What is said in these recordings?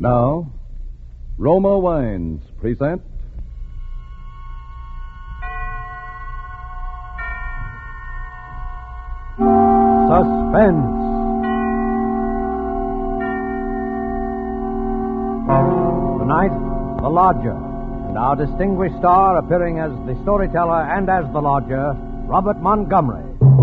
Now, Roma Wines present Suspense. Tonight, The Lodger, and our distinguished star appearing as the storyteller and as the lodger, Robert Montgomery.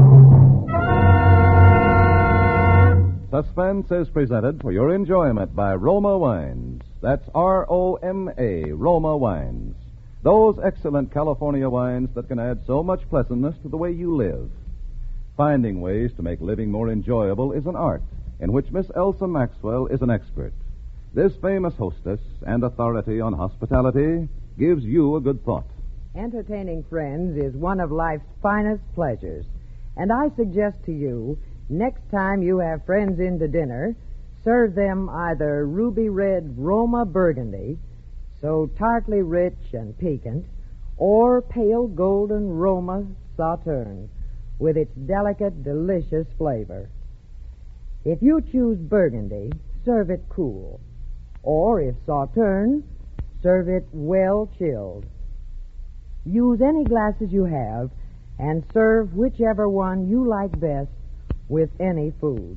Suspense is presented for your enjoyment by Roma Wines. That's R-O-M-A, Roma Wines. Those excellent California wines that can add so much pleasantness to the way you live. Finding ways to make living more enjoyable is an art in which Miss Elsa Maxwell is an expert. This famous hostess and authority on hospitality gives you a good thought. Entertaining friends is one of life's finest pleasures. And I suggest to you, next time you have friends in to dinner, serve them either ruby red Roma Burgundy, so tartly rich and piquant, or pale golden Roma Sauterne, with its delicate, delicious flavor. If you choose Burgundy, serve it cool. Or if Sauterne, serve it well chilled. Use any glasses you have and serve whichever one you like best with any food.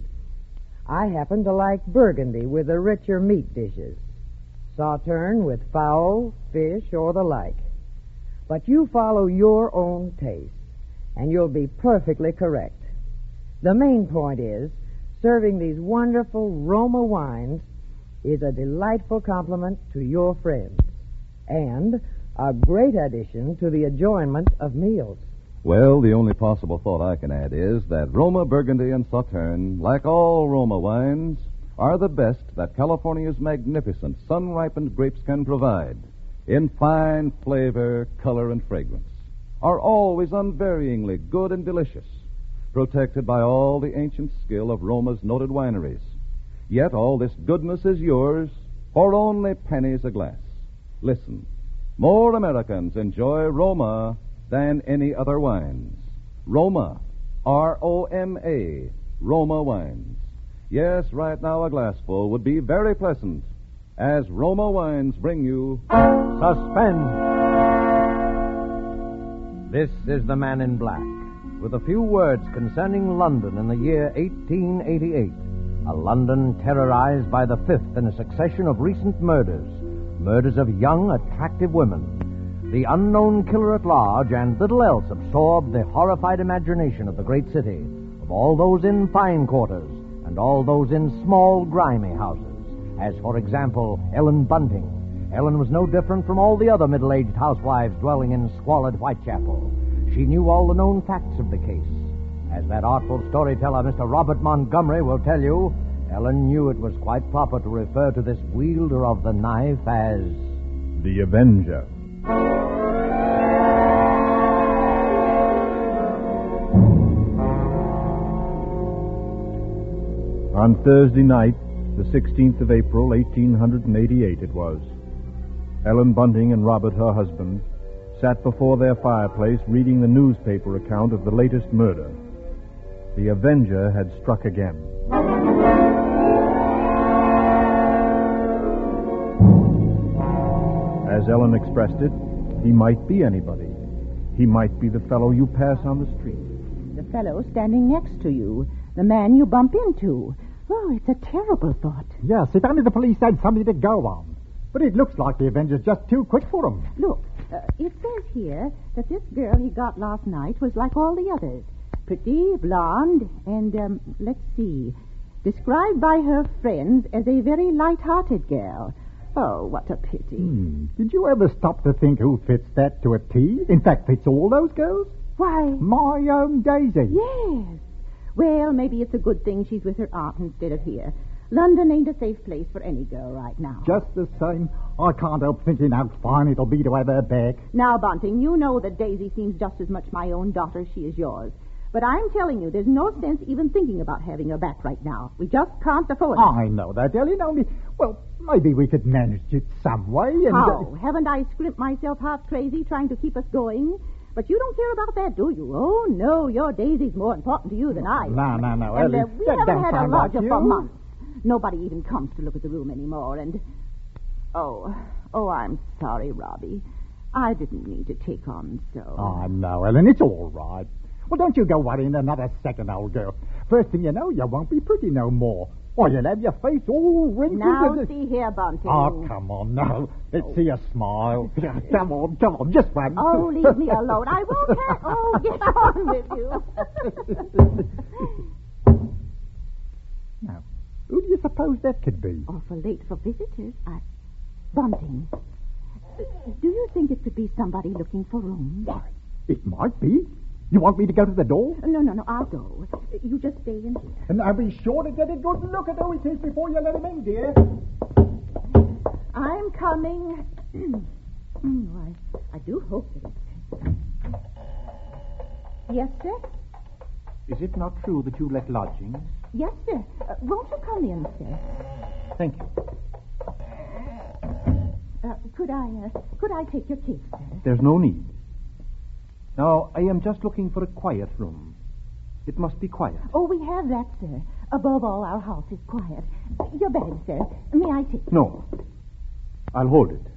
I happen to like Burgundy with the richer meat dishes, Sauterne with fowl, fish, or the like. But you follow your own taste, and you'll be perfectly correct. The main point is, serving these wonderful Roma wines is a delightful compliment to your friends, and a great addition to the enjoyment of meals. Well, the only possible thought I can add is that Roma Burgundy and Sauterne, like all Roma wines, are the best that California's magnificent sun-ripened grapes can provide in fine flavor, color, and fragrance, are always unvaryingly good and delicious, protected by all the ancient skill of Roma's noted wineries. Yet all this goodness is yours for only pennies a glass. Listen, more Americans enjoy Roma than any other wines. Roma, R-O-M-A, Roma Wines. Yes, right now a glassful would be very pleasant, as Roma Wines bring you Suspense. This is the Man in Black, with a few words concerning London in the year 1888. A London terrorized by the fifth in a succession of recent murders. Murders of young, attractive women. The unknown killer at large and little else absorbed the horrified imagination of the great city, of all those in fine quarters and all those in small, grimy houses. As, for example, Ellen Bunting. Ellen was no different from all the other middle-aged housewives dwelling in squalid Whitechapel. She knew all the known facts of the case. As that artful storyteller, Mr. Robert Montgomery, will tell you, Ellen knew it was quite proper to refer to this wielder of the knife as the Avenger. On Thursday night, the 16th of April, 1888 it was, Ellen Bunting and Robert, her husband, sat before their fireplace reading the newspaper account of the latest murder. The Avenger had struck again. As Ellen expressed it, he might be anybody. He might be the fellow you pass on the street. The fellow standing next to you. The man you bump into. Oh, it's a terrible thought. Yes, if only the police had somebody to go on. But it looks like the Avenger's just too quick for them. Look, it says here that this girl he got last night was like all the others. Pretty, blonde, and, let's see, described by her friends as a very light-hearted girl. Oh, what a pity. Did you ever stop to think who fits that to a T? In fact, fits all those girls? Why? My own Daisy. Yes. Well, maybe it's a good thing she's with her aunt instead of here. London ain't a safe place for any girl right now. Just the same, I can't help thinking how fine it'll be to have her back. Now, Bunting, you know that Daisy seems just as much my own daughter as she is yours. But I'm telling you, there's no sense even thinking about having her back right now. We just can't afford it. I know that, Ellen, only, well, maybe we could manage it some way. And, How? Haven't I scrimped myself half crazy trying to keep us going? But you don't care about that, do you? Oh, no, your Daisy's more important to you than I am. No, And Ellie, we that haven't don't had a sound like lodger you. for months. Nobody even comes to look at the room anymore, and... Oh, I'm sorry, Robbie. I didn't mean to take on so. Oh, no, Ellen, it's all right. Well, don't you go worrying another second, old girl. First thing you know, you won't be pretty no more. Or you'll have your face all wrinkled. Now, see here, Bunting. Oh, come on, now. Let's see a smile. Come on, just one. Oh, leave me alone. I won't have... Oh, get on with you. Now, who do you suppose that could be? Awful late for visitors. Bunting. Do you think it could be somebody looking for rooms? Why, it might be. You want me to go to the door? No, I'll go. You just stay in here. And I'll be sure to get a good look at who it is before you let him in, dear. I'm coming. Why, I do hope that it's... Yes, sir? Is it not true that you let lodgings? Yes, sir. Won't you come in, sir? Thank you. Could I take your case, sir? There's no need. Now, I am just looking for a quiet room. It must be quiet. Oh, we have that, sir. Above all, our house is quiet. Your bag, sir. May I take it? No. I'll hold it.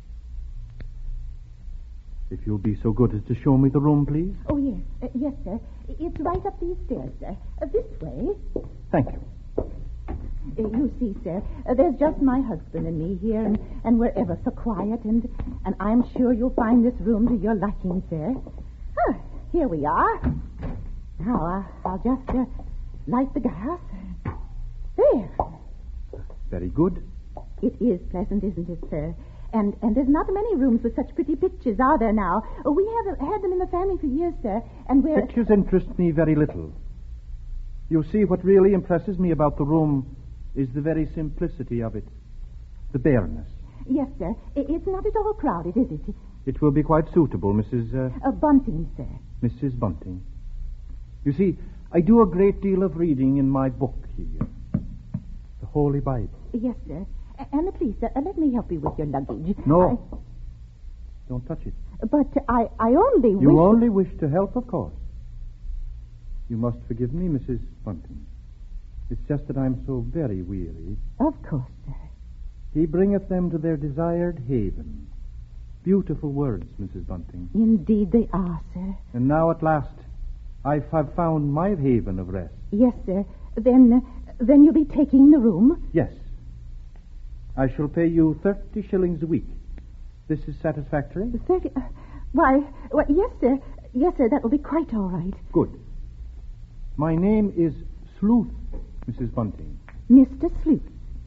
If you'll be so good as to show me the room, please. Oh, yes. Yes, sir. It's right up these stairs, sir. This way. Thank you. You see, sir, there's just my husband and me here, and we're ever so quiet, and I'm sure you'll find this room to your liking, sir. Oh, here we are. Now, I'll just light the gas. There. Very good. It is pleasant, isn't it, sir? And there's not many rooms with such pretty pictures, are there now? We have had them in the family for years, sir, and we're... Pictures interest me very little. You see, what really impresses me about the room is the very simplicity of it. The bareness. Yes, sir. It's not at all crowded, is it? It will be quite suitable, Mrs. Bunting, sir. Mrs. Bunting. You see, I do a great deal of reading in my book here. The Holy Bible. Yes, sir. And please, sir, let me help you with your luggage. No. Don't touch it. But I only wish... You only wish to help, of course. You must forgive me, Mrs. Bunting. It's just that I'm so very weary. Of course, sir. He bringeth them to their desired haven. Beautiful words, Mrs. Bunting. Indeed they are, sir. And now at last, I have found my haven of rest. Yes, sir. Then you'll be taking the room? Yes. I shall pay you 30 shillings a week. This is satisfactory? 30... Why, yes, sir. Yes, sir, that will be quite all right. Good. My name is Sleuth, Mrs. Bunting. Mr. Sleuth.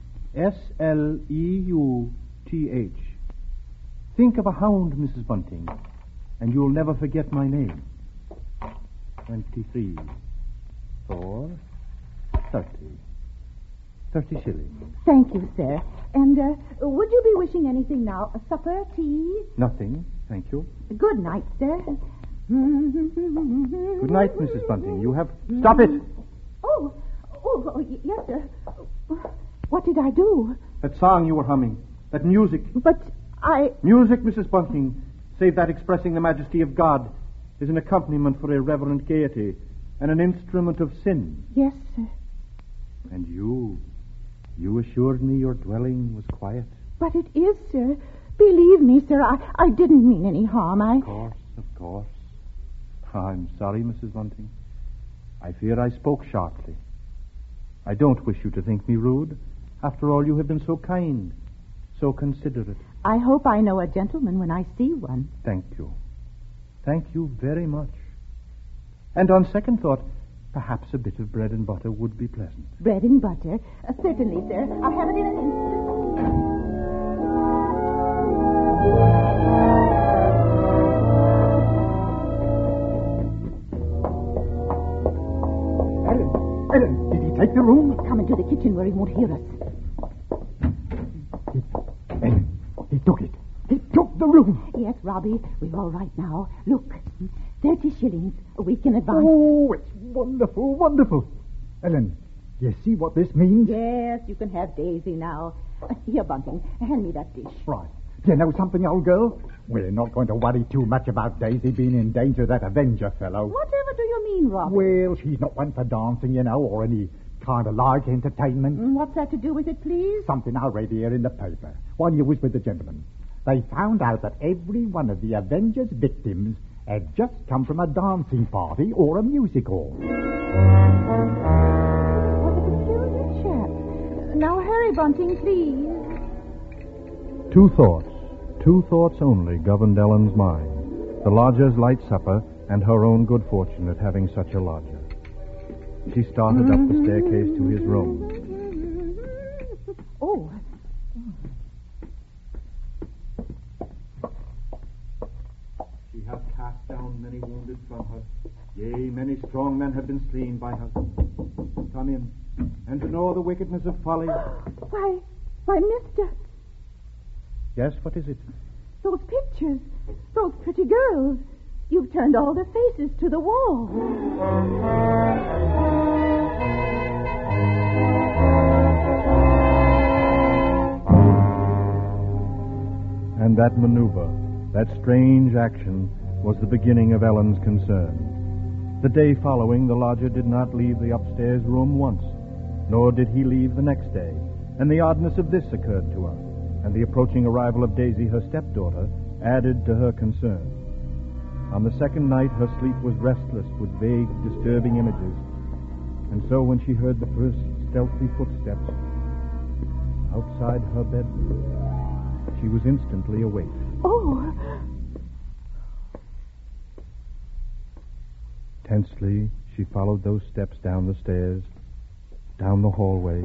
Sleuth. Think of a hound, Mrs. Bunting, and you'll never forget my name. 23. 4. 30. 30 shillings. Thank you, sir. And would you be wishing anything now? A supper, tea? Nothing, thank you. Good night, sir. Good night, Mrs. Bunting. You have... Stop it! Oh, yes, sir. What did I do? That song you were humming. That music. But Music, Mrs. Bunting, save that expressing the majesty of God, is an accompaniment for irreverent gaiety and an instrument of sin. Yes, sir. And you assured me your dwelling was quiet. But it is, sir. Believe me, sir, I didn't mean any harm. Of course. I'm sorry, Mrs. Bunting. I fear I spoke sharply. I don't wish you to think me rude. After all, you have been so kind, so considerate. I hope I know a gentleman when I see one. Thank you. Thank you very much. And on second thought, perhaps a bit of bread and butter would be pleasant. Bread and butter? Certainly, sir. I'll have it in an instant. Ellen, did he take the room? Come into the kitchen where he won't hear us. Ellen, he took it. He took the room. Yes, Robbie, we're all right now. Look, 30 shillings a week in advance. Oh, it's wonderful, wonderful. Ellen, you see what this means? Yes, you can have Daisy now. Here, Bunting, hand me that dish. Right. Do you know something, old girl? We're not going to worry too much about Daisy being in danger of that Avenger fellow. Whatever do you mean, Robbie? Well, she's not one for dancing, you know, or any kind of like entertainment. What's that to do with it, please? Something I read here in the paper while you was with the gentleman. They found out that every one of the Avengers victims had just come from a dancing party or a music hall. What a peculiar chap. Now, hurry, Bunting, please. Two thoughts only governed Ellen's mind. The lodger's light supper and her own good fortune at having such a lodger. She started up the staircase to his room. Oh. She hath cast down many wounded from her. Yea, many strong men have been slain by her. Come in, and to know the wickedness of folly. Why, mister, Yes, what is it? those pictures, those pretty girls. You've turned all their faces to the wall. And that maneuver, that strange action, was the beginning of Ellen's concern. The day following, the lodger did not leave the upstairs room once, nor did he leave the next day. And the oddness of this occurred to her, and the approaching arrival of Daisy, her stepdaughter, added to her concern. On the second night, her sleep was restless with vague, disturbing images. And so when she heard the first stealthy footsteps outside her bedroom, she was instantly awake. Oh. Tensely, she followed those steps down the stairs, down the hallway.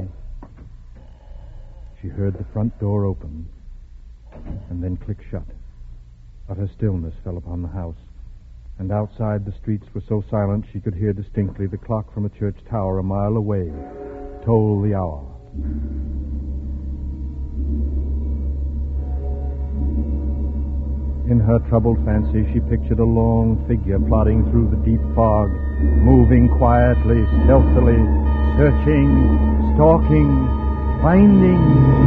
She heard the front door open and then click shut. Utter stillness fell upon the house, and outside the streets were so silent she could hear distinctly the clock from a church tower a mile away toll the hour. In her troubled fancy, she pictured a long figure plodding through the deep fog, moving quietly, stealthily, searching, stalking, finding.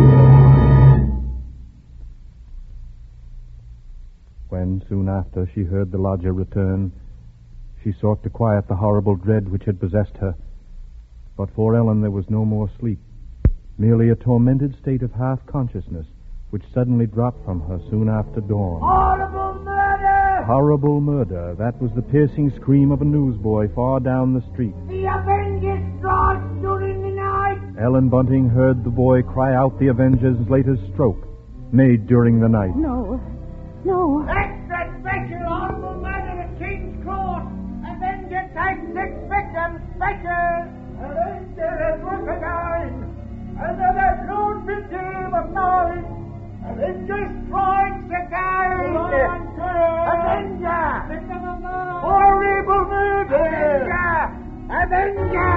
When, soon after, she heard the lodger return, she sought to quiet the horrible dread which had possessed her. But for Ellen there was no more sleep, merely a tormented state of half-consciousness, which suddenly dropped from her soon after dawn. Horrible murder! Horrible murder. That was the piercing scream of a newsboy far down the street. The Avengers strike during the night! Ellen Bunting heard the boy cry out the Avengers' latest stroke, made during the night. No. Extra special horrible murder at King's Cross! Avenger takes 6 victims special! Avenger has recognized! Another lone victim of night! Avenger strikes again! Avenger! Victim of night! Horrible murder! Avenger!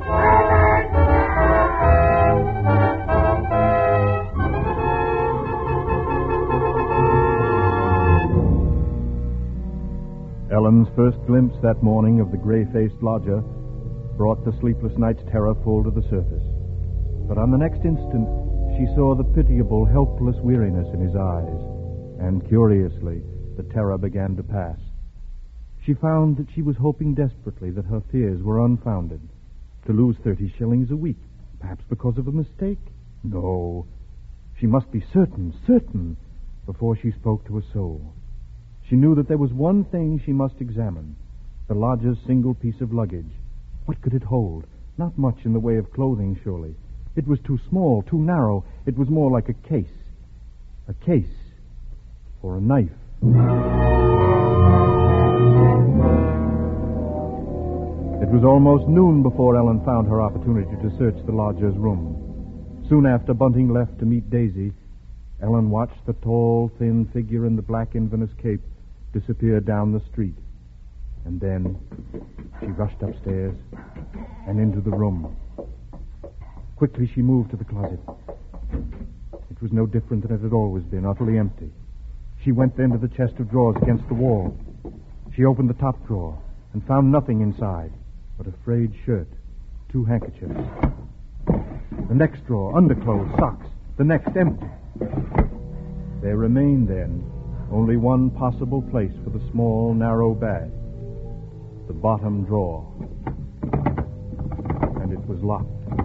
Ellen's first glimpse that morning of the gray-faced lodger brought the sleepless night's terror full to the surface. But on the next instant, she saw the pitiable, helpless weariness in his eyes, and curiously, the terror began to pass. She found that she was hoping desperately that her fears were unfounded. To lose 30 shillings a week, perhaps because of a mistake? No. She must be certain, before she spoke to a soul. She knew that there was one thing she must examine, the lodger's single piece of luggage. What could it hold? Not much in the way of clothing, surely. It was too small, too narrow. It was more like a case. A case for a knife. It was almost noon before Ellen found her opportunity to search the lodger's room. Soon after Bunting left to meet Daisy, Ellen watched the tall, thin figure in the black Inverness cape disappear down the street. And then she rushed upstairs and into the room. Quickly she moved to the closet. It was no different than it had always been, utterly empty. She went then to the chest of drawers against the wall. She opened the top drawer and found nothing inside but a frayed shirt, 2 handkerchiefs. The next drawer, underclothes, socks. The next, empty. There remained, then, only one possible place for the small, narrow bag. The bottom drawer. And it was locked.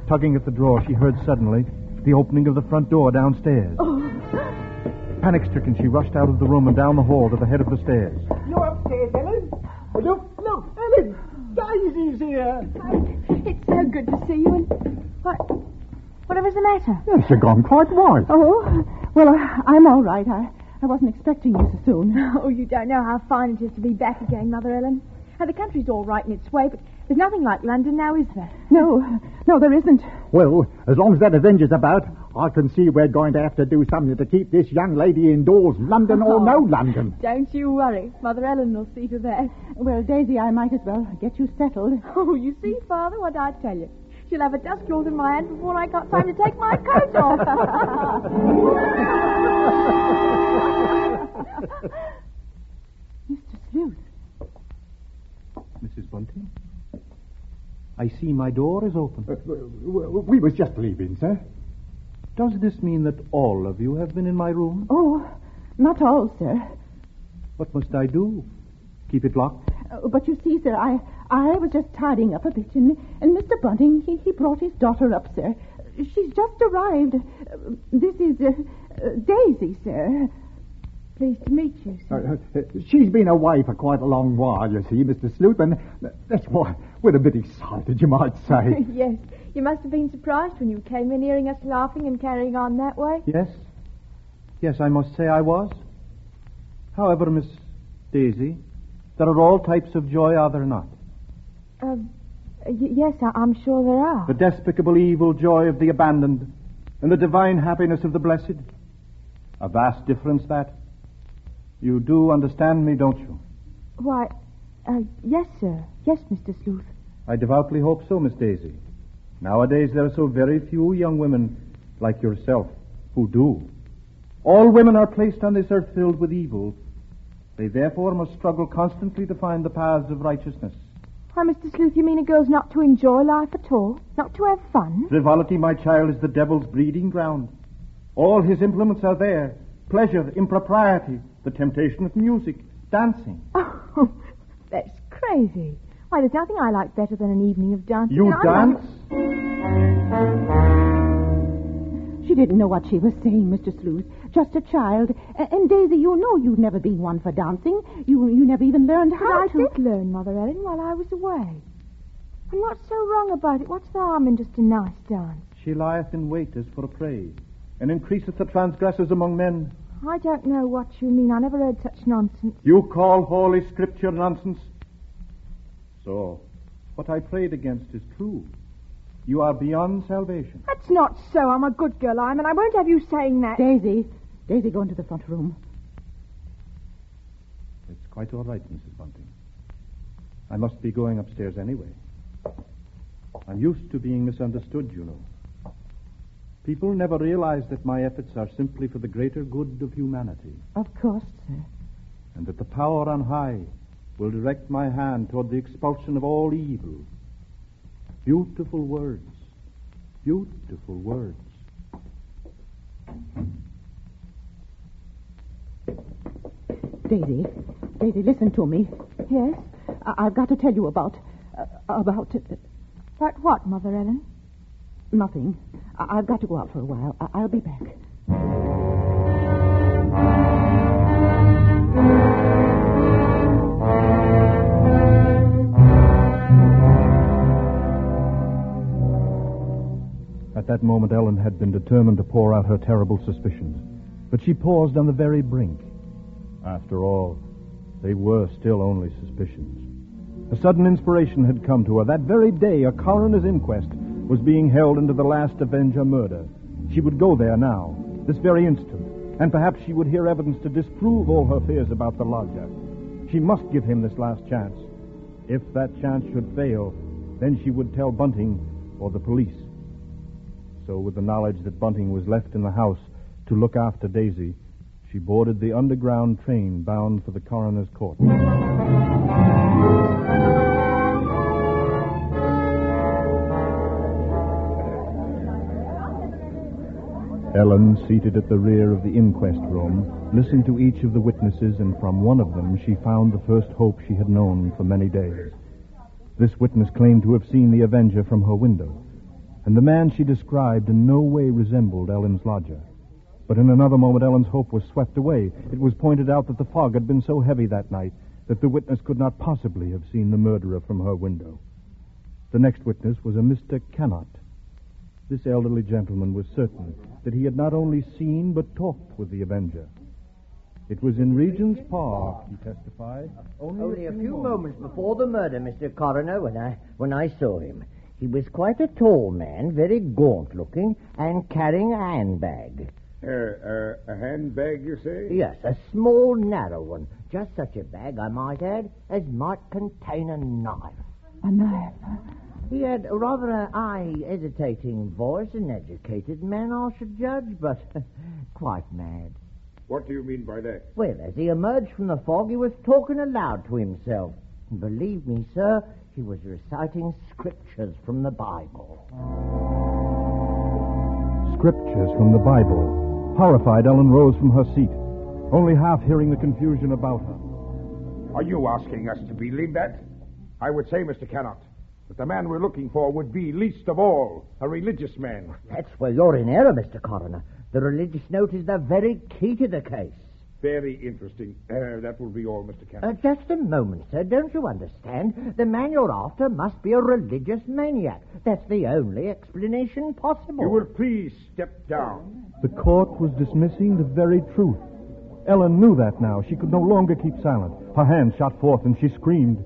Tugging at the drawer, she heard suddenly the opening of the front door downstairs. Oh. Panic-stricken, she rushed out of the room and down the hall to the head of the stairs. You're upstairs, Ellen. Oh, look, Ellen. Daisy's here. It's so good to see you. And whatever's the matter? Yes, you've gone quite white. Oh, well, I'm all right. I wasn't expecting you so soon. Oh, you don't know how fine it is to be back again, Mother Ellen. The country's all right in its way, but there's nothing like London now, is there? No, there isn't. Well, as long as that Avenger's about, I can see we're going to have to do something to keep this young lady indoors, London or no London. Don't you worry. Mother Ellen will see to that. Well, Daisy, I might as well get you settled. Oh, you see, Father, what I tell you. She'll have a dustcloth in my hand before I got time to take my coat off. Mr. Sleuth. Mrs. Bunting? I see my door is open. We was just leaving, sir. Does this mean that all of you have been in my room? Oh, not all, sir. What must I do? Keep it locked? But you see, sir, I was just tidying up a bit, and Mr. Bunting, he brought his daughter up, sir. She's just arrived. This is Daisy, sir. Pleased to meet you, sir. She's been away for quite a long while, you see, Mr. Sloop, and that's why we're a bit excited, you might say. Yes. You must have been surprised when you came in hearing us laughing and carrying on that way. Yes. Yes, I must say I was. However, Miss Daisy, there are all types of joy, are there not? Yes, I'm sure there are. The despicable evil joy of the abandoned and the divine happiness of the blessed. A vast difference, that. You do understand me, don't you? Why, yes, sir. Yes, Mr. Sleuth. I devoutly hope so, Miss Daisy. Nowadays, there are so very few young women like yourself who do. All women are placed on this earth filled with evil. They therefore must struggle constantly to find the paths of righteousness. Why, Mr. Sleuth, you mean a girl's not to enjoy life at all? Not to have fun? Frivolity, my child, is the devil's breeding ground. All his implements are there. Pleasure, impropriety, the temptation of music, dancing. Oh, that's crazy. Why, there's nothing I like better than an evening of dancing. You dance? She didn't know what she was saying, Mr. Sleuth. Just a child. And Daisy, you know you've never been one for dancing. You never even learned how to. I did learn, Mother Ellen, while I was away. And what's so wrong about it? What's the harm in just a nice dance? She lieth in wait as for a prey, and increaseth the transgressors among men. I don't know what you mean. I never heard such nonsense. You call Holy Scripture nonsense? So, what I prayed against is true. You are beyond salvation. That's not so. I'm a good girl, and I won't have you saying that. Daisy, go into the front room. It's quite all right, Mrs. Bunting. I must be going upstairs anyway. I'm used to being misunderstood, you know. People never realize that my efforts are simply for the greater good of humanity. Of course, sir. And that the power on high will direct my hand toward the expulsion of all evil. Beautiful words. Beautiful words. Daisy, listen to me. Yes? I've got to tell you about... About what, Mother Ellen? Nothing. I've got to go out for a while. I'll be back. At that moment, Ellen had been determined to pour out her terrible suspicions. But she paused on the very brink. After all, they were still only suspicions. A sudden inspiration had come to her. That very day, a coroner's inquest was being held into the last Avenger murder. She would go there now, this very instant, and perhaps she would hear evidence to disprove all her fears about the lodger. She must give him this last chance. If that chance should fail, then she would tell Bunting or the police. So with the knowledge that Bunting was left in the house to look after Daisy, she boarded the underground train bound for the coroner's court. Ellen, seated at the rear of the inquest room, listened to each of the witnesses, and from one of them she found the first hope she had known for many days. This witness claimed to have seen the Avenger from her window. and the man she described in no way resembled Ellen's lodger. But in another moment, Ellen's hope was swept away. It was pointed out that the fog had been so heavy that night that the witness could not possibly have seen the murderer from her window. The next witness was a Mr. Cannot. This elderly gentleman was certain that he had not only seen but talked with the Avenger. It was in Regent's Park, he testified. Only a few moments before the murder, Mr. Coroner, when I saw him. He was quite a tall man, very gaunt-looking, and carrying a handbag. A handbag, you say? Yes, a small, narrow one. Just such a bag, I might add, as might contain a knife. A knife? He had rather an hesitating voice, an educated man, I should judge, but quite mad. What do you mean by that? Well, as he emerged from the fog, he was talking aloud to himself. And believe me, sir, he was reciting scriptures from the Bible. Scriptures from the Bible. Horrified, Ellen rose from her seat, only half hearing the confusion about her. Are you asking us to believe that? I would say, Mr. Cannot, that the man we're looking for would be, least of all, a religious man. That's where you're in error, Mr. Coroner. The religious note is the very key to the case. Very interesting. That will be all, Mr. Cannot. Just a moment, sir. Don't you understand? The man you're after must be a religious maniac. That's the only explanation possible. You will please step down. The court was dismissing the very truth. Ellen knew that now. She could no longer keep silent. Her hand shot forth and she screamed.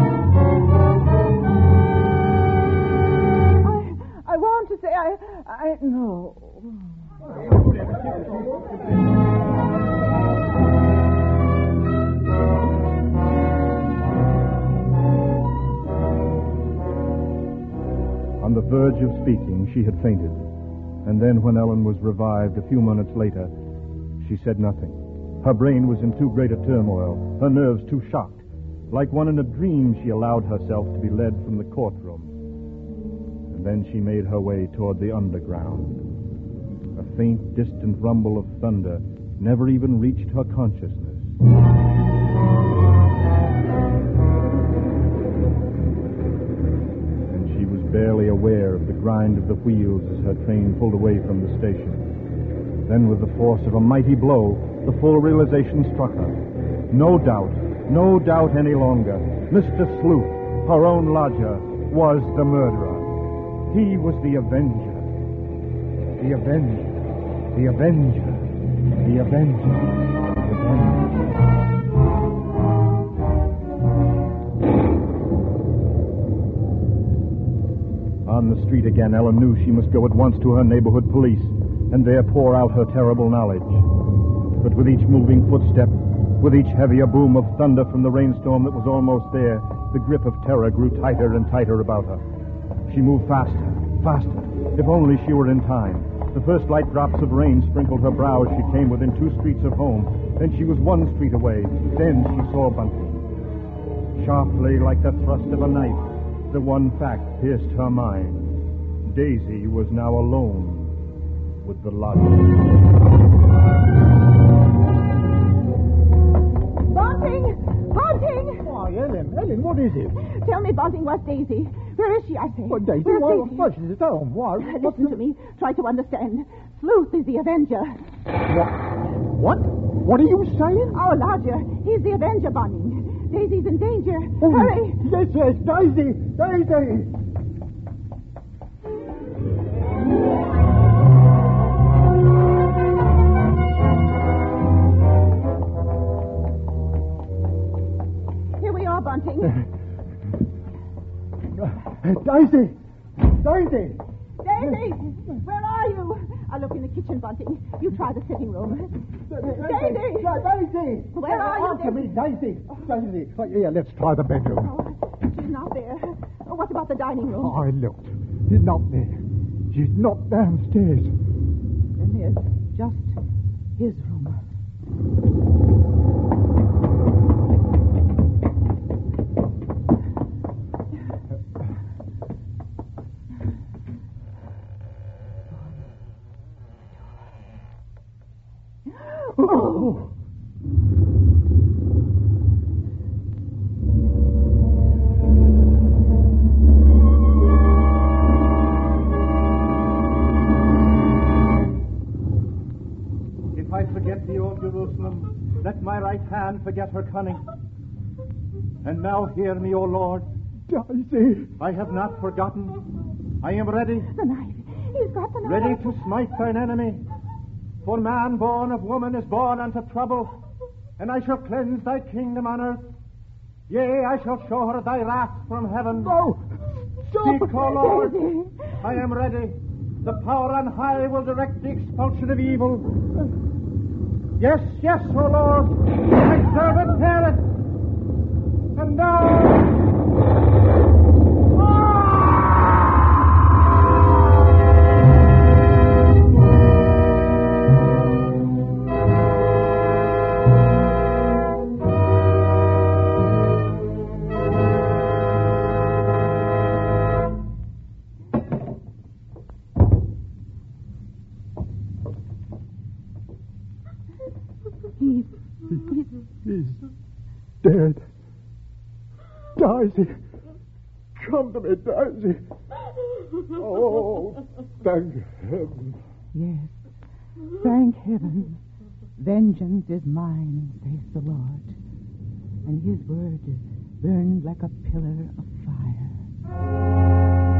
I want to say no. On the verge of speaking, she had fainted. And then when Ellen was revived a few minutes later, she said nothing. Her brain was in too great a turmoil, her nerves too shocked. Like one in a dream, she allowed herself to be led from the courtroom. And then she made her way toward the underground. A faint, distant rumble of thunder never even reached her consciousness. And she was barely aware of the grind of the wheels as her train pulled away from the station. Then, with the force of a mighty blow, the full realization struck her. No doubt any longer. Mr. Sleuth, her own lodger, was the murderer. He was the Avenger. The Avenger. The Avenger. The Avenger. The Avenger. On the street again, Ellen knew she must go at once to her neighborhood police and there pour out her terrible knowledge. But with each moving footstep, with each heavier boom of thunder from the rainstorm that was almost there, the grip of terror grew tighter and tighter about her. She moved faster. If only she were in time. The first light drops of rain sprinkled her brow as she came within 2 streets of home. Then she was 1 street away. Then she saw Bunting. Sharply, like the thrust of a knife, the one fact pierced her mind. Daisy was now alone with the lodger. Bunting! Why, Ellen, what is it? Tell me, Bunting, what's Daisy? Where is she, I say? What, Daisy? Where's Daisy? What, she's at home. Why? Listen to me. Try to understand. Sleuth is the Avenger. What? What are you saying? Our lodger. He's the Avenger, Bunting. Daisy's in danger. Hurry! Yes, Daisy! Daisy! Here we are, Bunting. Daisy! Daisy! Daisy! Where are you? I'll look in the kitchen, Bunting. You try the sitting room. Daisy! Daisy! Where are you, Answer me, Daisy! Daisy! Oh, yeah, let's try the bedroom. Oh, she's not there. Oh, what about the dining room? I looked. She's not there. She's not downstairs. Then there's just his room. Oh! If I forget thee, O Jerusalem, let my right hand forget her cunning. And now hear me, O Lord. Daisy. I have not forgotten. I am ready. The knife. He's got the knife. Ready to smite thine enemy. For man born of woman is born unto trouble, and I shall cleanse thy kingdom on earth. Yea, I shall show her thy wrath from heaven. No. Speak, O Lord. I am ready. The power on high will direct the expulsion of evil. Yes, yes, O Lord. Thy servant heareth. And now... He's dead. Daisy. Come to me, Daisy. Oh, thank heaven. Yes. Thank heaven. Vengeance is mine, saith the Lord. And his word burned like a pillar of fire.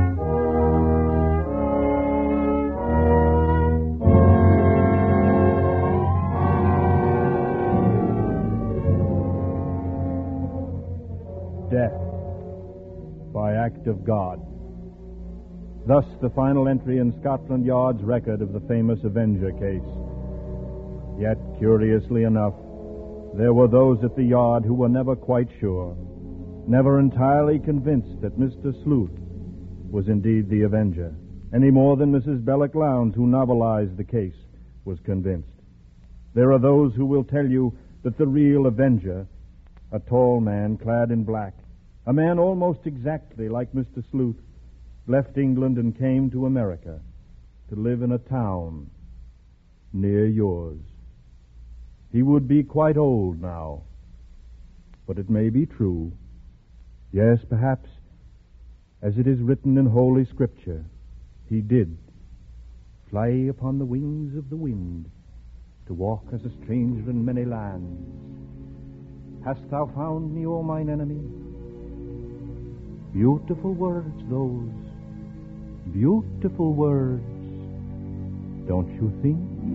Death by act of God. Thus the final entry in Scotland Yard's record of the famous Avenger case. Yet, curiously enough, there were those at the Yard who were never quite sure, never entirely convinced that Mr. Sleuth was indeed the Avenger, any more than Mrs. Belloc Lowndes, who novelized the case, was convinced. There are those who will tell you that the real Avenger, a tall man clad in black, a man almost exactly like Mr. Sleuth, left England and came to America to live in a town near yours. He would be quite old now, but it may be true. Yes, perhaps, as it is written in Holy Scripture, he did fly upon the wings of the wind to walk as a stranger in many lands. Hast thou found me, O mine enemy? Beautiful words, those. Beautiful words. Don't you think?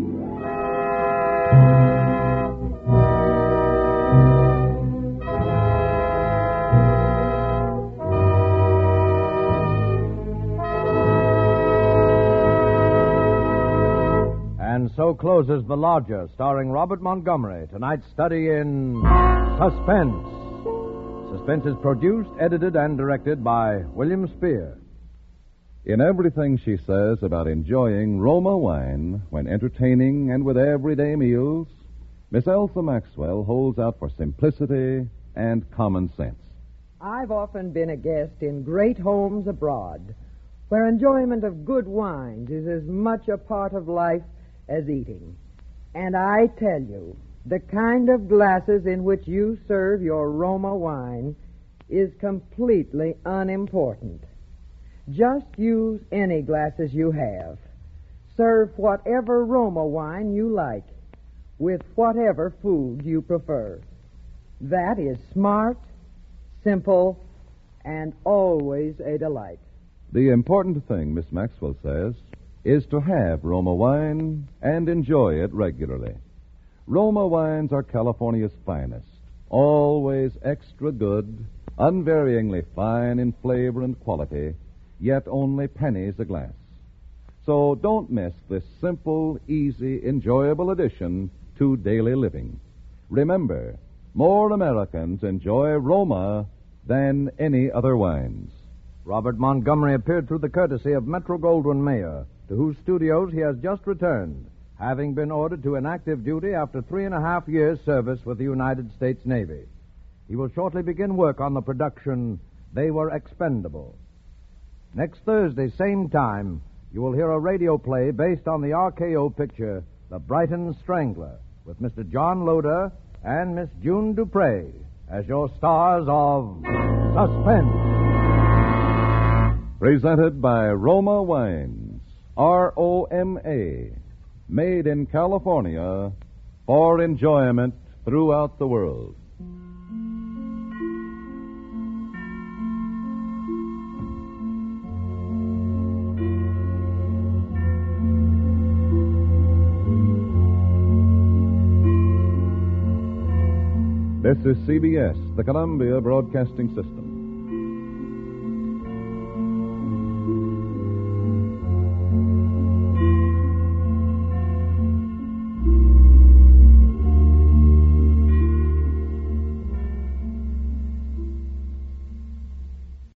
And so closes The Lodger, starring Robert Montgomery, tonight's study in Suspense. Suspense is produced, edited, and directed by William Spear. In everything she says about enjoying Roma wine when entertaining and with everyday meals, Miss Elsa Maxwell holds out for simplicity and common sense. I've often been a guest in great homes abroad, where enjoyment of good wines is as much a part of life as eating. And I tell you, the kind of glasses in which you serve your Roma wine is completely unimportant. Just use any glasses you have. Serve whatever Roma wine you like, with whatever food you prefer. That is smart, simple, and always a delight. The important thing, Miss Maxwell says, is to have Roma wine and enjoy it regularly. Roma wines are California's finest, always extra good, unvaryingly fine in flavor and quality, yet only pennies a glass. So don't miss this simple, easy, enjoyable addition to daily living. Remember, more Americans enjoy Roma than any other wines. Robert Montgomery appeared through the courtesy of Metro-Goldwyn-Mayer, to whose studios he has just returned, having been ordered to inactive duty after 3.5 years' service with the United States Navy. He will shortly begin work on the production, They Were Expendable. Next Thursday, same time, you will hear a radio play based on the RKO picture, The Brighton Strangler, with Mr. John Loder and Miss June Dupre as your stars of Suspense. Presented by Roma Wines, R-O-M-A, made in California for enjoyment throughout the world. This is CBS, the Columbia Broadcasting System.